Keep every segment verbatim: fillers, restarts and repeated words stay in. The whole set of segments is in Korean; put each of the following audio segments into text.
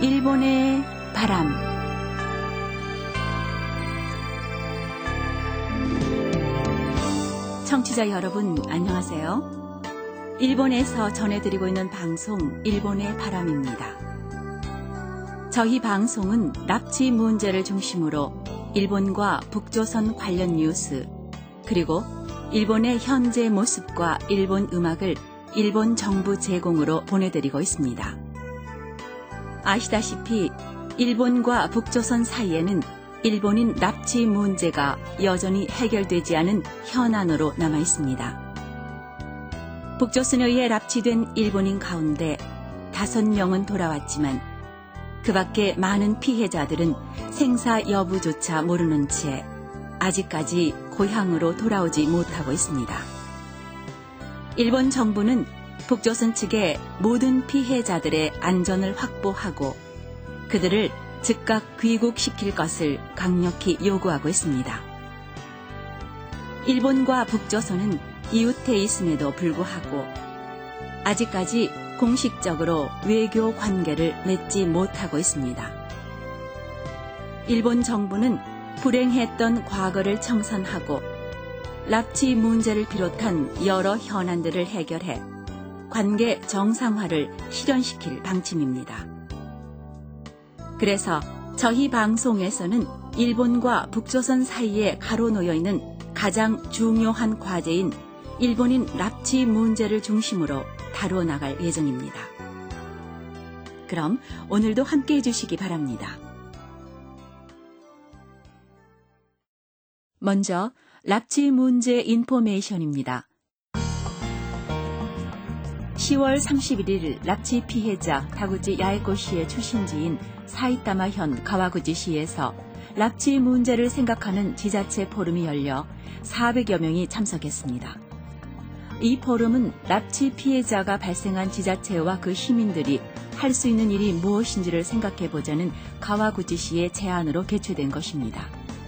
일본의 바람. 청취자 여러분, 안녕하세요. 일본에서 전해드리고 있는 방송 일본의 바람입니다. 저희 방송은 납치 문제를 중심으로 일본과 북조선 관련 뉴스, 그리고 일본의 현재 모습과 일본 음악을 일본 정부 제공으로 보내드리고 있습니다. 아시다시피 일본과 북조선 사이에는 일본인 납치 문제가 여전히 해결되지 않은 현안으로 남아 있습니다. 북조선에 의해 납치된 일본인 가운데 다섯 명은 돌아왔지만 그 밖에 많은 피해자들은 생사 여부조차 모르는 채 아직까지 고향으로 돌아오지 못하고 있습니다. 일본 정부는 북조선 측에 모든 피해자들의 안전을 확보하고 그들을 즉각 귀국시킬 것을 강력히 요구하고 있습니다. 일본과 북조선은 이웃해 있음에도 불구하고 아직까지 공식적으로 외교 관계를 맺지 못하고 있습니다. 일본 정부는 불행했던 과거를 청산하고 납치 문제를 비롯한 여러 현안들을 해결해 관계 정상화를 실현시킬 방침입니다. 그래서 저희 방송에서는 일본과 북조선 사이에 가로놓여 있는 가장 중요한 과제인 일본인 납치 문제를 중심으로 다루어 나갈 예정입니다. 그럼 오늘도 함께해 주시기 바랍니다. 먼저 납치 문제 인포메이션입니다. 시월 삼십일일 납치 피해자 다구치 야에코 씨의 출신지인 사이타마현 가와구치시에서 납치 문제를 생각하는 지자체 포럼이 열려 사백여 명이 참석했습니다. 이 포럼은 납치 피해자가 발생한 지자체와 그 시민들이 할 수 있는 일이 무엇인지를 생각해보자는 가와구치시의 제안으로 개최된 것입니다.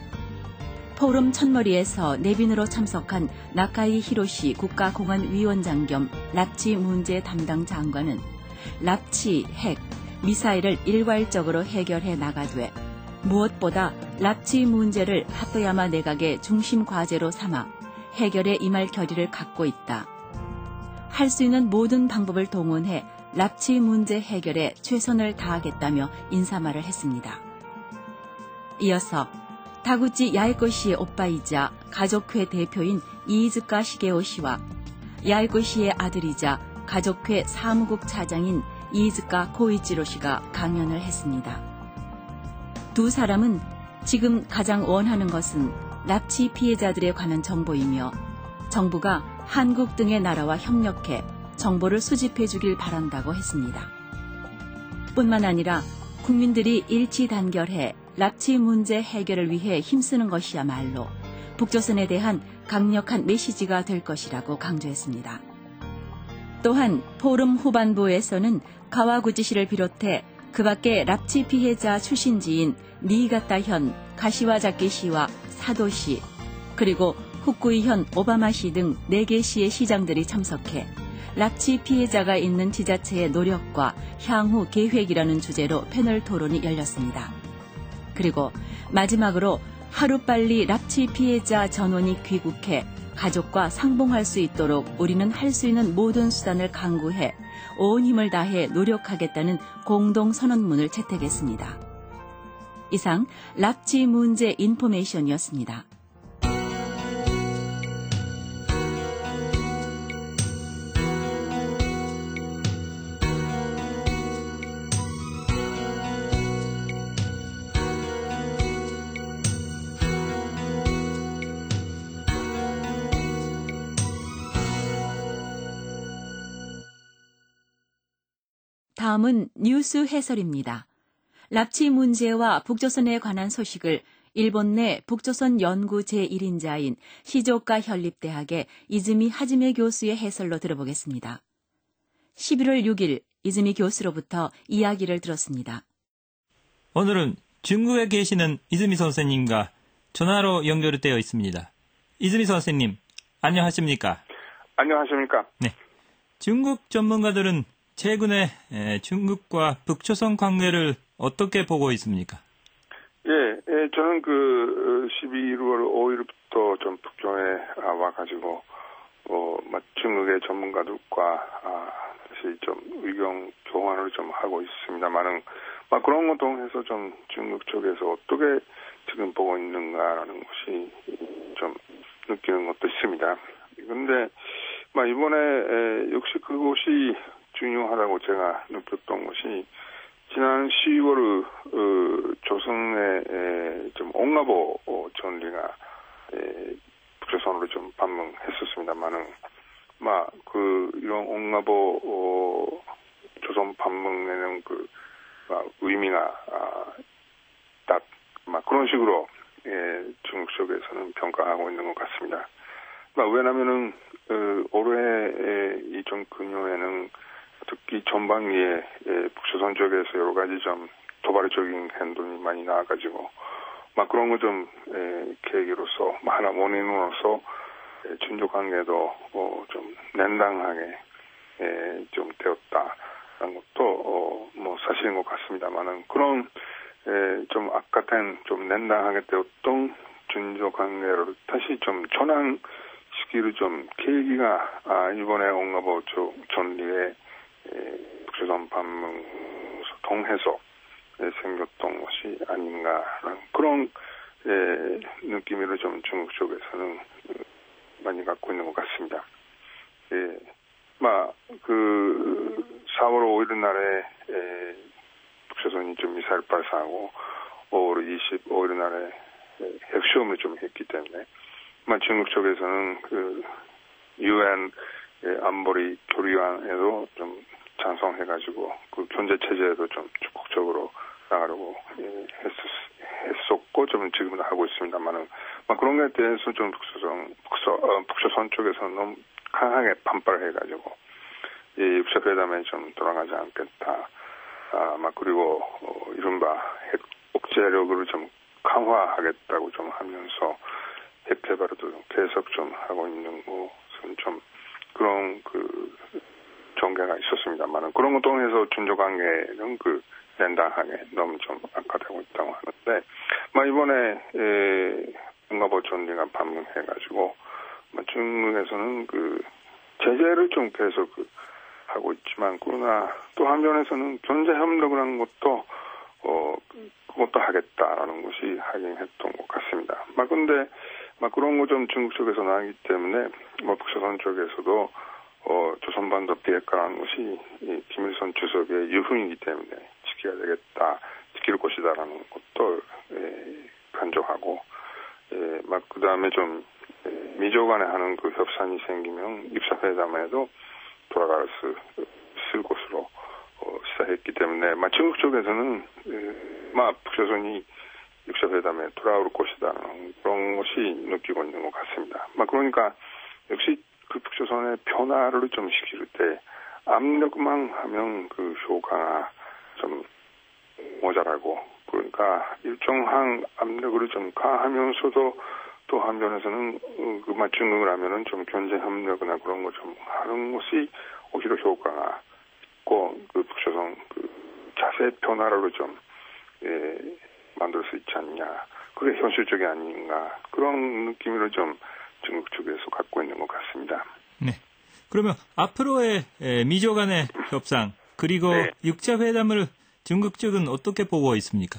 포럼 첫머리에서 내빈으로 참석한 나카이 히로시 국가공안위원장 겸 납치 문제 담당 장관은 납치, 핵, 미사일을 일괄적으로 해결해 나가되 무엇보다 납치 문제를 하토야마 내각의 중심 과제로 삼아 해결에 임할 결의를 갖고 있다. 할 수 있는 모든 방법을 동원해 납치 문제 해결에 최선을 다하겠다며 인사말을 했습니다. 이어서 다구치 야에코 씨의 오빠이자 가족회 대표인 이이즈카 시게오 씨와 야에코 씨의 아들이자 가족회 사무국 차장인 이이즈카 고이치로 씨가 강연을 했습니다. 두 사람은 지금 가장 원하는 것은 납치 피해자들에 관한 정보이며 정부가 한국 등의 나라와 협력해 정보를 수집해 주길 바란다고 했습니다. 뿐만 아니라 국민들이 일치 단결해 납치 문제 해결을 위해 힘쓰는 것이야말로 북조선에 대한 강력한 메시지가 될 것이라고 강조했습니다. 또한 포럼 후반부에서는 가와구치시를 비롯해 그 밖에 납치 피해자 출신지인 니이가타현, 가시와자키시와 사도시, 그리고 후쿠이현 오바마시 등 네 개 시의 시장들이 참석해 납치 피해자가 있는 지자체의 노력과 향후 계획이라는 주제로 패널 토론이 열렸습니다. 그리고 마지막으로 하루빨리 납치 피해자 전원이 귀국해 가족과 상봉할 수 있도록 우리는 할 수 있는 모든 수단을 강구해 온 힘을 다해 노력하겠다는 공동 선언문을 채택했습니다. 이상 납치 문제 인포메이션이었습니다. 다음은 뉴스 해설입니다. 납치 문제와 북조선에 관한 소식을 일본 내 북조선 연구 제일 인자인 시조오카 현립대학의 이즈미 하지메 교수의 해설로 들어보겠습니다. 십일월 육일 이즈미 교수로부터 이야기를 들었습니다. 오늘은 중국에 계시는 이즈미 선생님과 전화로 연결되어 있습니다. 이즈미 선생님, 안녕하십니까? 안녕하십니까? 네. 중국 전문가들은 최근에 중국과 북조선 관계를 어떻게 보고 있습니까? 예, 예 저는 그 십이월 오일부터 좀 북경에 와가지고 어, 중국의 전문가들과 아, 다시 좀 의견 교환을 좀 하고 있습니다만은 막 그런 것 통해서 좀 중국 쪽에서 어떻게 지금 보고 있는가라는 것이 좀 느끼는 것도 있습니다. 그런데 막 이번에 에, 역시 그것이 중요하다고 제가 느꼈던 것이 지난 시월 어, 조선의 에, 좀 옹라보 어, 전리가 에, 북조선으로 좀 방문했었습니다만은 막 그 이런 옹라보 어, 조선 방문에는 그 막 의미가 아, 딱 막 그런 식으로 예, 중국 쪽에서는 평가하고 있는 것 같습니다. 막 왜냐하면은 어, 올해 이전 근효에는 특히 전반기에 예, 북조선 쪽에서 여러 가지 좀 도발적인 행동이 많이 나와가지고 막 그런 거 좀 계기로서 하나 원인으로서 예, 중조 관계도 어, 좀 냉담하게 예, 좀 되었다라는 것도 어, 뭐 사실인 것 같습니다만은 그런 예, 좀 아까ten 좀 냉담하게 되었던 중조 관계를 다시 좀 전환시키는 좀 계기가 아, 이번에 옹라보 전리의 북조선 방문 통해서 생겼던 것이 아닌가라는 그런 예, 느낌으로 좀 중국 쪽에서는 많이 갖고 있는 것 같습니다. 예, 막그 사월 오일 날에 예, 북조선이 좀 미사일 발사하고 오월 이십오일 날에 예, 핵시험을 좀 했기 때문에 막 중국 쪽에서는 그 유엔 예, 안보리 교류안에도 좀 찬성해가지고 그 경제 체제에도 좀 적극적으로 나가려고 예, 했었, 했었고 좀 지금도 하고 있습니다만은 막 그런 것에 대해서 좀 북조선 북서 어, 북조선 쪽에서 너무 강하게 반발해가지고 이 육사 회담에 좀 돌아가지 않겠다. 아, 막 그리고 어, 이른바 핵 억제력을 좀 강화하겠다고 좀 하면서 핵 개발도 계속 좀 하고 있는 것은 좀 그런 그 전개가 있었습니다만은 그런 것 통해서 중조 관계는 그 냉담하게 너무 좀 악화되고 있다고 하는데, 막 이번에 에, 옹라보 전리가 방문해가지고 중국에서는 그 제재를 좀 계속 그 하고 있지만 그러나 또 한편에서는 경제 협력을 하는 것도 어 그것도 하겠다라는 것이 하긴 했던 것 같습니다. 막 근데 막 그런 거 좀 중국 쪽에서 나오기 때문에 뭐 북조선 쪽에서도 어 조선반도 비핵화라는 것이 이 김일성 주석의 유훈이기 때문에 지켜야 되겠다, 지킬 것이다라는 것도 에, 간조하고 에, 막 그 다음에 좀 에, 미조 간에 하는 그 협상이 생기면 육사회담에도 돌아갈 수 있을 것으로 어, 시사했기 때문에 막 중국 쪽에서는 에, 막 북조선이 육사회담에 돌아올 것이다라는 그런 것이 느끼고 있는 것 같습니다. 막 그러니까 역시 그 북조선의 변화를 좀 시킬 때 압력만 하면 그 효과가 좀 모자라고 그러니까 일정한 압력을 좀 가하면서도 또 한편에서는 그 맞춤을 하면은 좀 경제 협력이나 그런 거 좀 하는 것이 오히려 효과가 있고 그 북조선 그 자세 변화를 좀 예, 만들 수 있지 않냐. 그게 현실적이 아닌가. 그런 느낌을 좀 중국 쪽에서 갖고 있는 것 같습니다. 네. 그러면 앞으로의 미조 간의 협상 그리고 네. 육자 회담을 중국 쪽은 어떻게 보고 있습니까?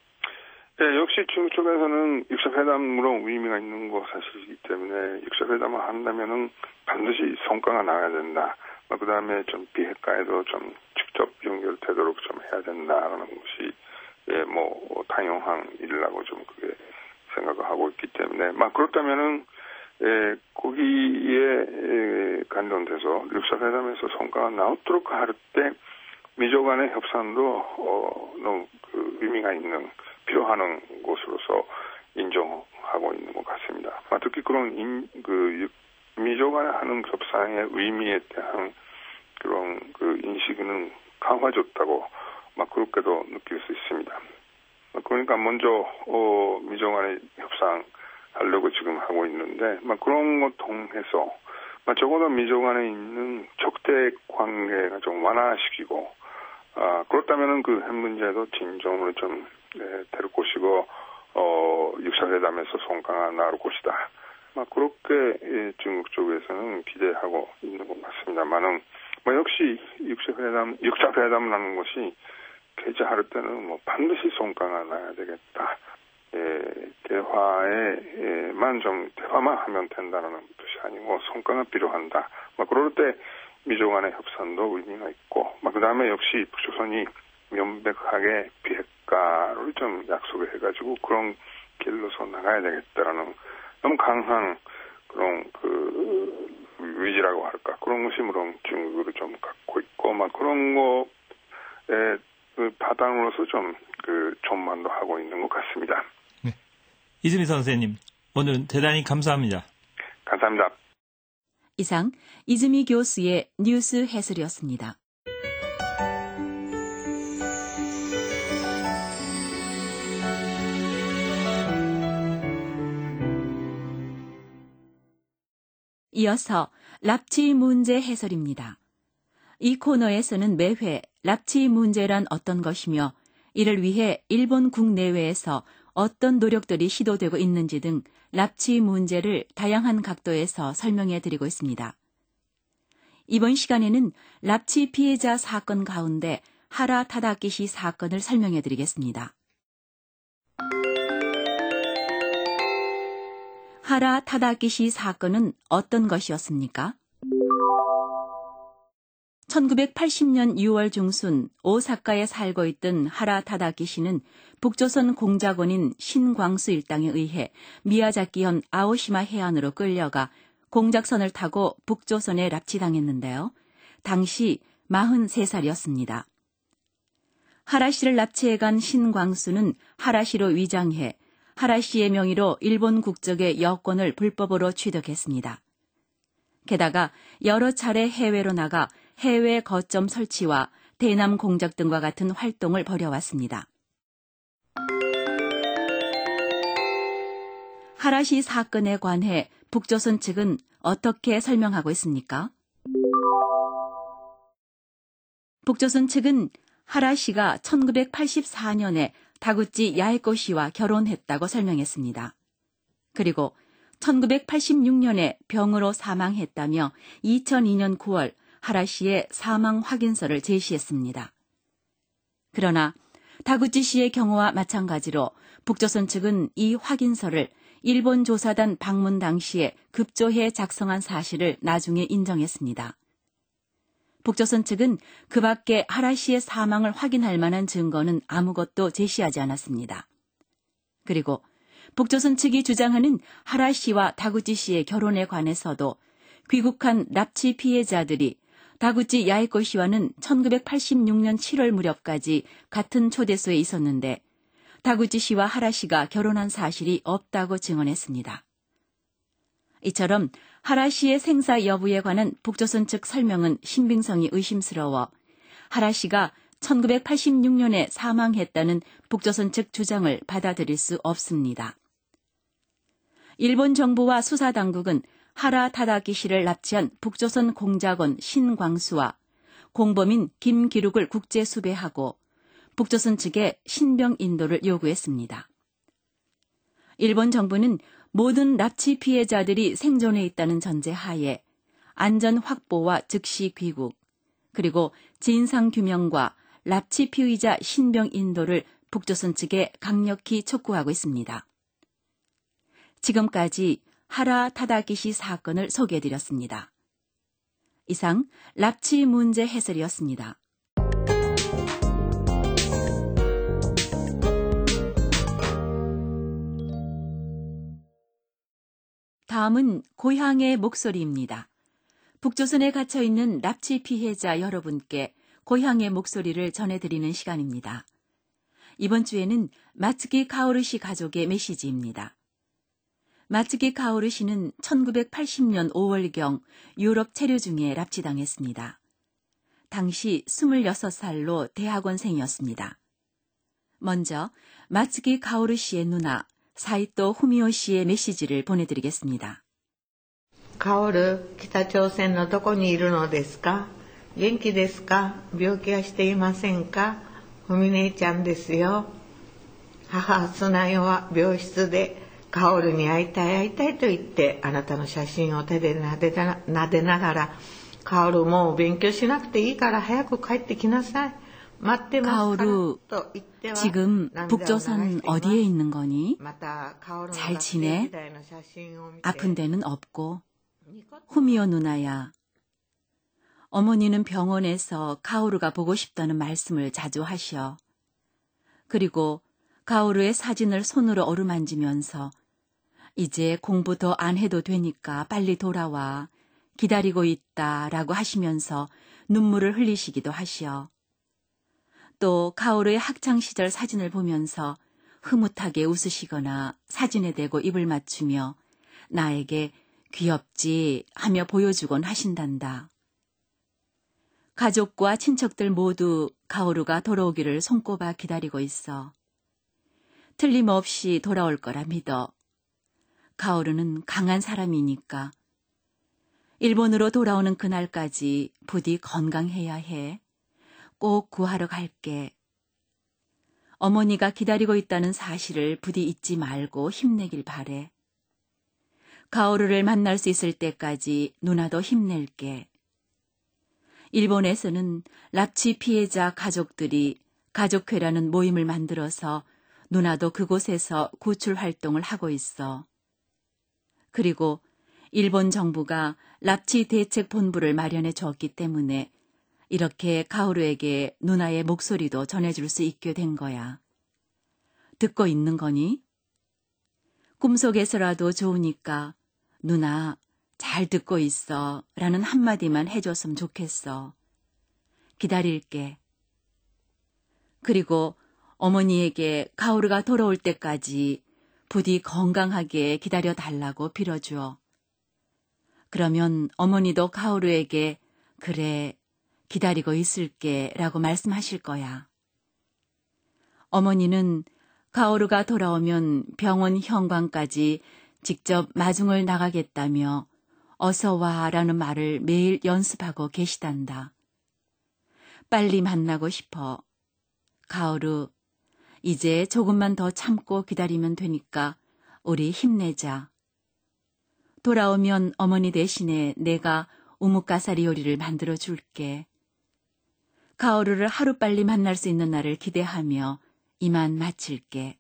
네, 역시 중국 쪽에서는 육사 회담으로 의미가 있는 거 사실이기 때문에 육사 회담을 한다면은 반드시 성과가 나야 된다. 그 다음에 좀 비핵화에도 좀 직접 연결되도록 좀 해야 된다라는 것이 예, 뭐 당연한 일이라고 좀 그게 생각을 하고 있기 때문에 막 그렇다면은 예, 거기에 예, 관련돼서 육사 회담에서 성과가 나오도록 할 때 미조 간의 협상도 어, 너무 그 의미가 있는 필요한 것으로서 인정하고 있는 것 같습니다. 특히 그런 인, 그 미조 간에 하는 협상의 의미에 대한 그런 그 인식은 강화졌다고 막 그렇게도 느낄 수 있습니다. 그러니까 먼저 어, 미조 간의 협상 하려고 지금 하고 있는데 막 그런 것 통해서 막 적어도 미조 간에 있는 적대 관계가 좀 완화시키고 아, 그렇다면은 그 핵 문제도 진정으로 좀 네, 데릴 것이고 어, 육사회담에서 성과가 나올 것이다. 막 그렇게 예, 중국 쪽에서는 기대하고 있는 것 같습니다만은 뭐 역시 육사회담 육사회담을 하는 것이 개최할 때는 뭐 반드시 성과가 나야 되겠다. 예, 대화에만 좀 대화만 하면 된다는 뜻이 아니고 성과가 필요한다. 막 그럴 때 미조 간의 협상도 의미가 있고, 막 그다음에 역시 북조선이 명백하게 비핵화를 좀 약속을 해가지고 그런 길로서 나가야 되겠다라는 너무 강한 그런 그 의지라고 할까 그런 것이 중국을 좀 갖고 있고, 막 그런 거에 그 바탕으로서 좀 그 전망도 하고 있는 것 같습니다. 네. 이수미 선생님, 오늘은 대단히 감사합니다. 감사합니다. 이상 이즈미 교수의 뉴스 해설이었습니다. 이어서 납치 문제 해설입니다. 이 코너에서는 매회 납치 문제란 어떤 것이며 이를 위해 일본 국내외에서 어떤 노력들이 시도되고 있는지 등 납치 문제를 다양한 각도에서 설명해 드리고 있습니다. 이번 시간에는 납치 피해자 사건 가운데 하라 타다키시 사건을 설명해 드리겠습니다. 하라 타다키시 사건은 어떤 것이었습니까? 천구백팔십 년 유월 중순 오사카에 살고 있던 하라 타다키시는 북조선 공작원인 신광수 일당에 의해 미야자키현 아오시마 해안으로 끌려가 공작선을 타고 북조선에 납치당했는데요. 당시 마흔세 살이었습니다. 하라 씨를 납치해간 신광수는 하라 씨로 위장해 하라 씨의 명의로 일본 국적의 여권을 불법으로 취득했습니다. 게다가 여러 차례 해외로 나가 해외 거점 설치와 대남 공작 등과 같은 활동을 벌여왔습니다. 하라 씨 사건에 관해 북조선 측은 어떻게 설명하고 있습니까? 북조선 측은 하라 씨가 천구백팔십사 년에 다구치 야에코 씨와 결혼했다고 설명했습니다. 그리고 천구백팔십육 년에 병으로 사망했다며 이천이 년 구월 하라 씨의 사망 확인서를 제시했습니다. 그러나 다구치 씨의 경우와 마찬가지로 북조선 측은 이 확인서를 일본 조사단 방문 당시에 급조해 작성한 사실을 나중에 인정했습니다. 북조선 측은 그 밖에 하라 씨의 사망을 확인할 만한 증거는 아무것도 제시하지 않았습니다. 그리고 북조선 측이 주장하는 하라 씨와 다구치 씨의 결혼에 관해서도 귀국한 납치 피해자들이 다구치 야에코 씨와는 천구백팔십육 년 칠월 무렵까지 같은 초대소에 있었는데 다구치 씨와 하라 씨가 결혼한 사실이 없다고 증언했습니다. 이처럼 하라 씨의 생사 여부에 관한 북조선 측 설명은 신빙성이 의심스러워 하라 씨가 천구백팔십육 년에 사망했다는 북조선 측 주장을 받아들일 수 없습니다. 일본 정부와 수사당국은 하라 타다키시를 납치한 북조선 공작원 신광수와 공범인 김기룩을 국제 수배하고 북조선 측에 신병 인도를 요구했습니다. 일본 정부는 모든 납치 피해자들이 생존해 있다는 전제 하에 안전 확보와 즉시 귀국, 그리고 진상 규명과 납치 피의자 신병 인도를 북조선 측에 강력히 촉구하고 있습니다. 지금까지 하라 타다키시 사건을 소개해드렸습니다. 이상 납치 문제 해설이었습니다. 다음은 고향의 목소리입니다. 북조선에 갇혀있는 납치 피해자 여러분께 고향의 목소리를 전해드리는 시간입니다. 이번 주에는 마츠키 카오르 씨 가족의 메시지입니다. 마츠키 카오르 씨는 천구백팔십 년 오월경 유럽 체류 중에 납치당했습니다. 당시 스물여섯 살로 대학원생이었습니다. 먼저 마츠키 카오르 씨의 누나 사이토 후미오 씨의 메시지를 보내드리겠습니다. カオル、北朝鮮のどこにいるのですか？ 元気ですか病気はしていませんかふみ姉ちゃんですよ。母砂代は病室でカオルに会いたい会いたいと言ってあなたの写真を手で撫でな、撫でながらカオルもう勉強しなくていいから早く帰ってきなさい。待ってますから 가오루, と言っては 지금 涙を流 북조선 しています 어디에 있는 거니? またカオルの 잘 学生 지내? 時代の写真を見て 아픈 데는 없고. ニコッと 후미오 누나야. 어머니는 병원에서 가오루가 보고 싶다는 말씀을 자주 하셔. 그리고 가오루의 사진을 손으로 어루만지면서 이제 공부 더 안 해도 되니까 빨리 돌아와. 기다리고 있다라고 하시면서 눈물을 흘리시기도 하시어. 또 가오루의 학창시절 사진을 보면서 흐뭇하게 웃으시거나 사진에 대고 입을 맞추며 나에게 귀엽지 하며 보여주곤 하신단다. 가족과 친척들 모두 가오루가 돌아오기를 손꼽아 기다리고 있어. 틀림없이 돌아올 거라 믿어. 가오루는 강한 사람이니까. 일본으로 돌아오는 그날까지 부디 건강해야 해. 꼭 구하러 갈게. 어머니가 기다리고 있다는 사실을 부디 잊지 말고 힘내길 바래. 가오루를 만날 수 있을 때까지 누나도 힘낼게. 일본에서는 납치 피해자 가족들이 가족회라는 모임을 만들어서 누나도 그곳에서 구출 활동을 하고 있어. 그리고 일본 정부가 납치 대책 본부를 마련해 줬기 때문에 이렇게 가오루에게 누나의 목소리도 전해줄 수 있게 된 거야. 듣고 있는 거니? 꿈속에서라도 좋으니까 누나 잘 듣고 있어 라는 한마디만 해줬으면 좋겠어. 기다릴게. 그리고 어머니에게 가오루가 돌아올 때까지 부디 건강하게 기다려달라고 빌어주어. 그러면 어머니도 가오루에게 그래 기다리고 있을게 라고 말씀하실 거야. 어머니는 가오루가 돌아오면 병원 현관까지 직접 마중을 나가겠다며 어서 와 라는 말을 매일 연습하고 계시단다. 빨리 만나고 싶어. 가오루, 이제 조금만 더 참고 기다리면 되니까 우리 힘내자. 돌아오면 어머니 대신에 내가 우뭇가사리 요리를 만들어 줄게. 가오루를 하루빨리 만날 수 있는 날을 기대하며 이만 마칠게.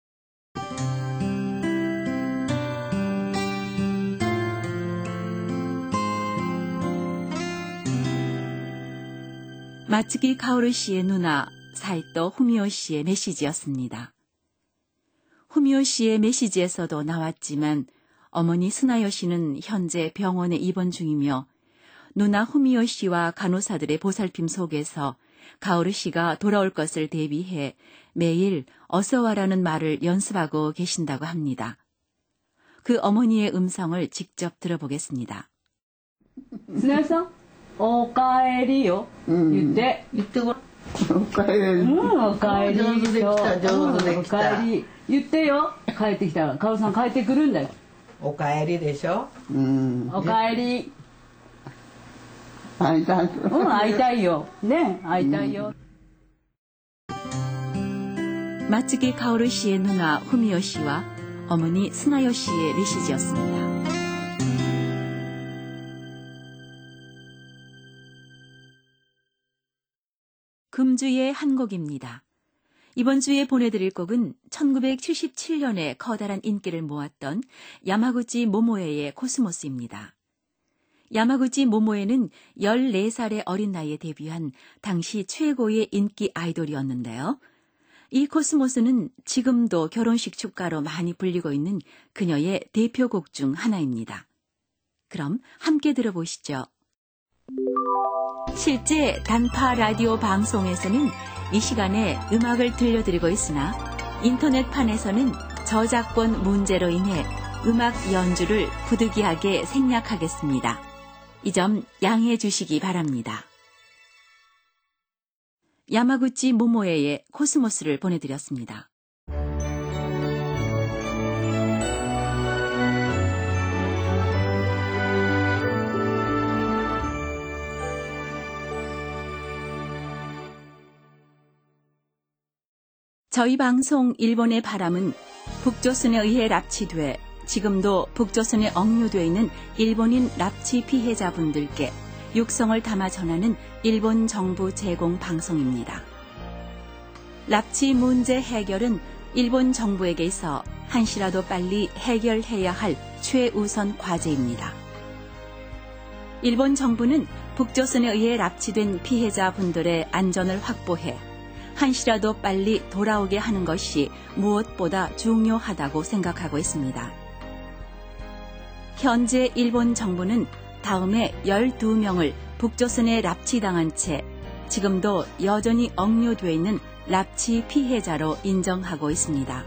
마츠기 가오루 씨의 누나 사이토 후미오 씨의 메시지였습니다. 후미오 씨의 메시지에서도 나왔지만 어머니 스나요 씨는 현재 병원에 입원 중이며 누나 후미오 씨와 간호사들의 보살핌 속에서 가오루 씨가 돌아올 것을 대비해 매일 어서 와라는 말을 연습하고 계신다고 합니다. 그 어머니의 음성을 직접 들어보겠습니다. 스나요さん, おかえりよ. 言って。 言ってごらん。おかえり。 うん、おかえり。 上手できた、上手できた。 おかえり。言ってよ。帰ってきたら、カオルさん帰ってくるんだよ。 おかえりでしょ。 うん。 おかえり。 会いたい。 うん、会いたいよ。ね、会いたいよ。 마츠기 가오루 씨의 누나 후미오 씨와 어머니 스나요 씨의 메시지였습니다. 금주의 한 곡입니다. 이번 주에 보내드릴 곡은 천구백칠십칠 년에 커다란 인기를 모았던 야마구치 모모에의 코스모스입니다. 야마구치 모모에는 열네 살의 어린 나이에 데뷔한 당시 최고의 인기 아이돌이었는데요. 이 코스모스는 지금도 결혼식 축가로 많이 불리고 있는 그녀의 대표곡 중 하나입니다. 그럼 함께 들어보시죠. 실제 단파 라디오 방송에서는 이 시간에 음악을 들려드리고 있으나 인터넷판에서는 저작권 문제로 인해 음악 연주를 부득이하게 생략하겠습니다. 이 점 양해해 주시기 바랍니다. 야마구치 모모에의 코스모스를 보내드렸습니다. 저희 방송 일본의 바람은 북조선에 의해 납치돼 지금도 북조선에 억류되어 있는 일본인 납치 피해자분들께 육성을 담아 전하는 일본 정부 제공 방송입니다. 납치 문제 해결은 일본 정부에게 있어 한시라도 빨리 해결해야 할 최우선 과제입니다. 일본 정부는 북조선에 의해 납치된 피해자분들의 안전을 확보해 한시라도 빨리 돌아오게 하는 것이 무엇보다 중요하다고 생각하고 있습니다. 현재 일본 정부는 다음에 열두 명을 북조선에 납치당한 채 지금도 여전히 억류되어 있는 납치 피해자로 인정하고 있습니다.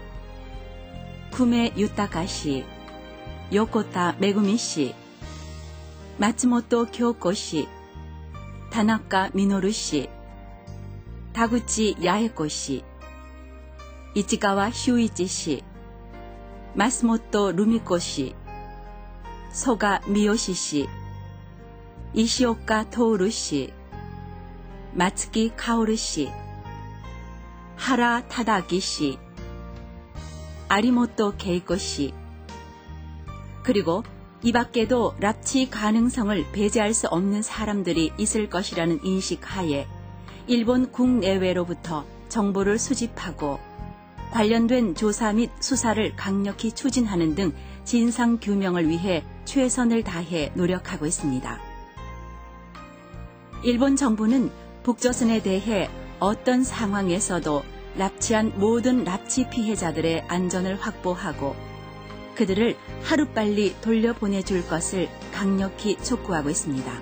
구메 유타카 씨, 요코타 메구미 씨, 마츠모토 교코 씨, 타나카 미노루 씨, 다구치 야에코 씨, 이치가와 슈이치 씨, 마스모토 루미코 씨, 소가 미요시 씨, 이시오카 토우루 씨, 마츠키 카오르 씨, 하라 타다기 씨, 아리모토 케이코 씨, 그리고 이 밖에도 납치 가능성을 배제할 수 없는 사람들이 있을 것이라는 인식 하에 일본 국내외로부터 정보를 수집하고 관련된 조사 및 수사를 강력히 추진하는 등 진상 규명을 위해 최선을 다해 노력하고 있습니다. 일본 정부는 북조선에 대해 어떤 상황에서도 납치한 모든 납치 피해자들의 안전을 확보하고 그들을 하루빨리 돌려보내줄 것을 강력히 촉구하고 있습니다.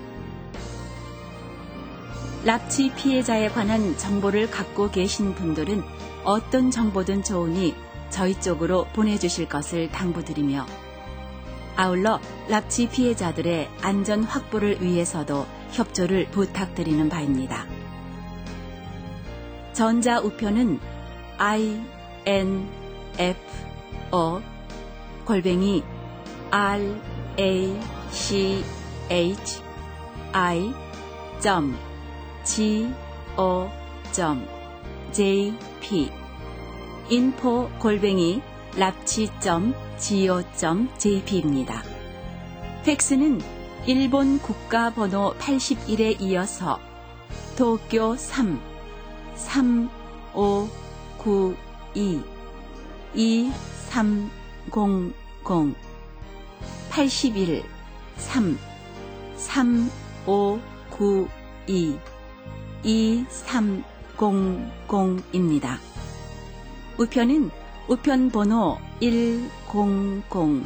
납치 피해자에 관한 정보를 갖고 계신 분들은 어떤 정보든 좋으니 저희 쪽으로 보내주실 것을 당부드리며 아울러 납치 피해자들의 안전 확보를 위해서도 협조를 부탁드리는 바입니다. 전자 우편은 아이 엔 에프 오 골뱅이 알 에이 씨 에이치 아이 점 지 오 점 제이 피 인포 골뱅이 납치 점 지 오 점 제이 피입니다. 팩스는 일본 국가번호 팔십일에 이어서 도쿄 삼 삼 오 구 이 이 삼 공 공 팔십일 삼 삼 오 구 이 이 삼 공 공입니다. 우편은 우편 번호 일공공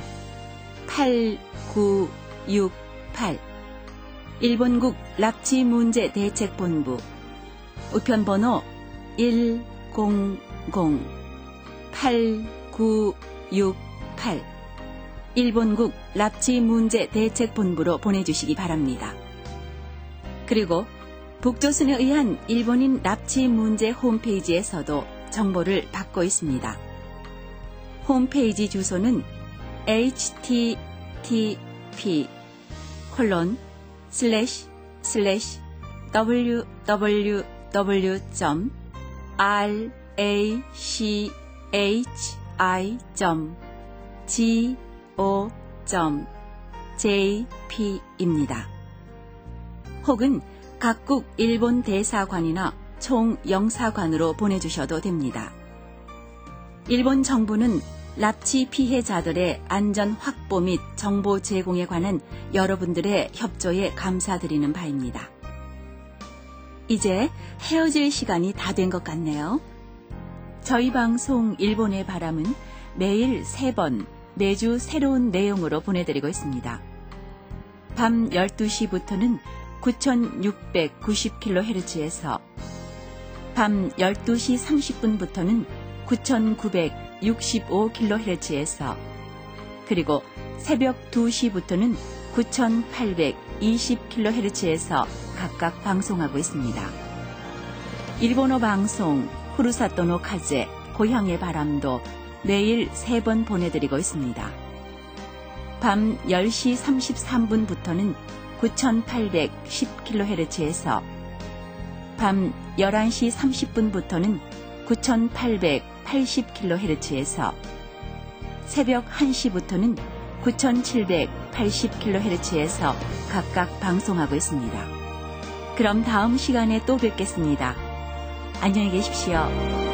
팔구육팔 일본국 납치문제대책본부 우편 번호 일공공 팔구육팔 일본국 납치문제대책본부로 보내주시기 바랍니다. 그리고 북조선에 의한 일본인 납치 문제 홈페이지에서도 정보를 받고 있습니다. 홈페이지 주소는 에이치티티피 콜론 슬래시 슬래시 더블유더블유더블유 점 라치히 점 지 오 점 제이 피입니다. 혹은 각국 일본 대사관이나 총영사관으로 보내주셔도 됩니다. 일본 정부는 납치 피해자들의 안전 확보 및 정보 제공에 관한 여러분들의 협조에 감사드리는 바입니다. 이제 헤어질 시간이 다 된 것 같네요. 저희 방송 일본의 바람은 매일 세 번, 매주 새로운 내용으로 보내드리고 있습니다. 밤 열두 시부터는 구천육백구십 킬로헤르츠에서 밤 열두 시 삼십 분부터는 구천구백육십오 킬로헤르츠에서 그리고 새벽 두 시부터는 구천팔백이십 킬로헤르츠에서 각각 방송하고 있습니다. 일본어 방송 후루사토노 카제 고향의 바람도 매일 세 번 보내드리고 있습니다. 밤 열 시 삼십삼 분부터는 구천팔백십 킬로헤르츠에서 밤 열한 시 삼십 분부터는 구천팔백팔십 킬로헤르츠에서 새벽 한 시부터는 구천칠백팔십 킬로헤르츠에서 각각 방송하고 있습니다. 그럼 다음 시간에 또 뵙겠습니다. 안녕히 계십시오.